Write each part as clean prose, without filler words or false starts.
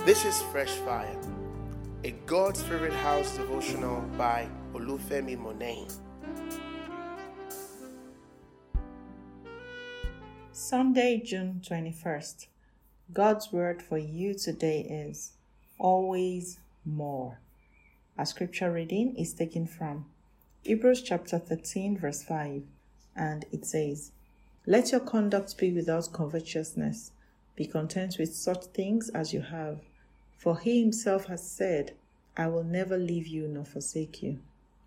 This is Fresh Fire, a God's Favorite House devotional by Olufemi Monet. Sunday, June 21st. God's word for you today is always more. Our scripture reading is taken from Hebrews chapter 13 verse 5, and it says, "Let your conduct be without covetousness. Be content with such things as you have. For he himself has said, I will never leave you nor forsake you."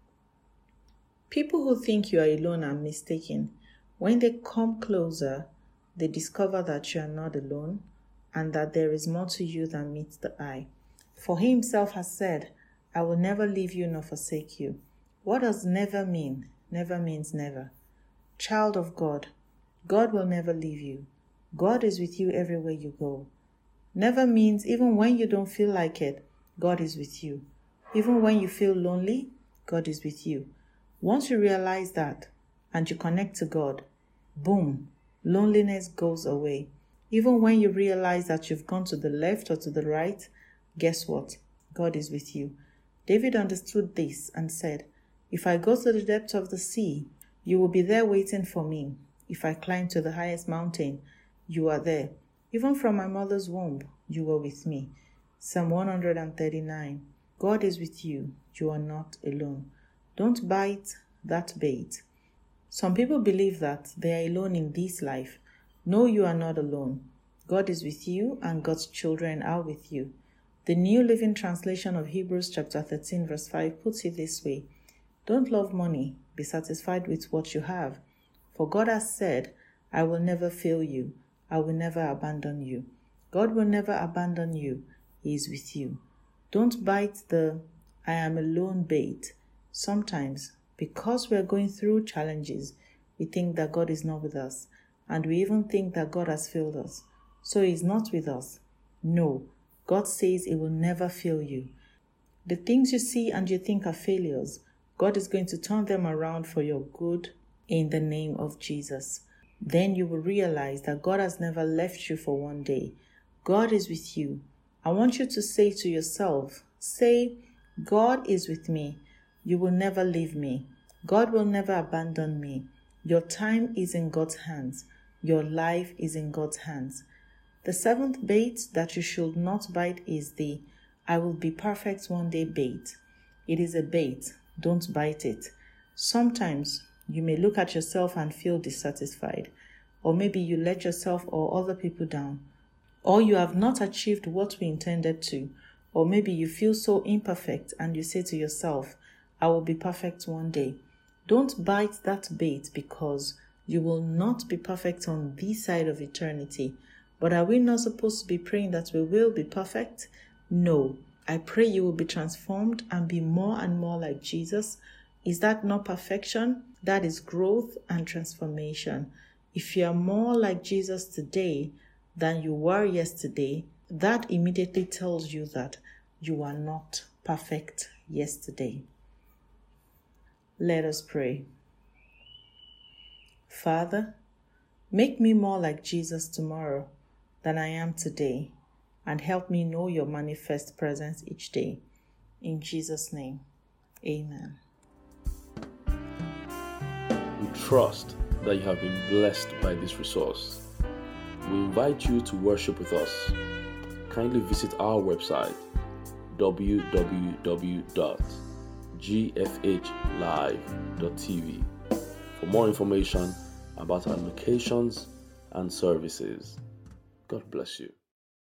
People who think you are alone are mistaken. When they come closer, they discover that you are not alone and that there is more to you than meets the eye. For he himself has said, I will never leave you nor forsake you. What does never mean? Never means never. Child of God, God will never leave you. God is with you everywhere you go. Never means even when you don't feel like it, God is with you. Even when you feel lonely, God is with you. Once you realize that and you connect to God, boom, loneliness goes away. Even when you realize that you've gone to the left or to the right, guess what? God is with you. David understood this and said, if I go to the depth of the sea, you will be there waiting for me. If I climb to the highest mountain, you are there. Even from my mother's womb, you were with me. Psalm 139. God is with you. You are not alone. Don't bite that bait. Some people believe that they are alone in this life. No, you are not alone. God is with you and God's children are with you. The New Living Translation of Hebrews chapter 13 verse 5 puts it this way. Don't love money. Be satisfied with what you have. For God has said, I will never fail you. I will never abandon you. God will never abandon you. He is with you. Don't bite the I am alone bait. Sometimes, because we are going through challenges, we think that God is not with us, and we even think that God has failed us. So He is not with us. No, God says He will never fail you. The things you see and you think are failures, God is going to turn them around for your good in the name of Jesus. Then you will realize that God has never left you for one day. God is with you. I want you to say to yourself, say, God is with me. You will never leave me. God will never abandon me. Your time is in God's hands. Your life is in God's hands. The seventh bait that you should not bite is the I will be perfect one day bait. It is a bait. Don't bite it. Sometimes you may look at yourself and feel dissatisfied, or maybe you let yourself or other people down, or you have not achieved what we intended to, or maybe you feel so imperfect and you say to yourself, I will be perfect one day. Don't bite that bait because you will not be perfect on this side of eternity. But are we not supposed to be praying that we will be perfect? No. I pray you will be transformed and be more and more like Jesus. Is that not perfection? That is growth and transformation. If you are more like Jesus today than you were yesterday, that immediately tells you that you are not perfect yesterday. Let us pray. Father, make me more like Jesus tomorrow than I am today, and help me know your manifest presence each day. In Jesus' name, amen. We trust that you have been blessed by this resource. We invite you to worship with us. Kindly visit our website www.gfhlive.tv for more information about our locations and services. God bless you.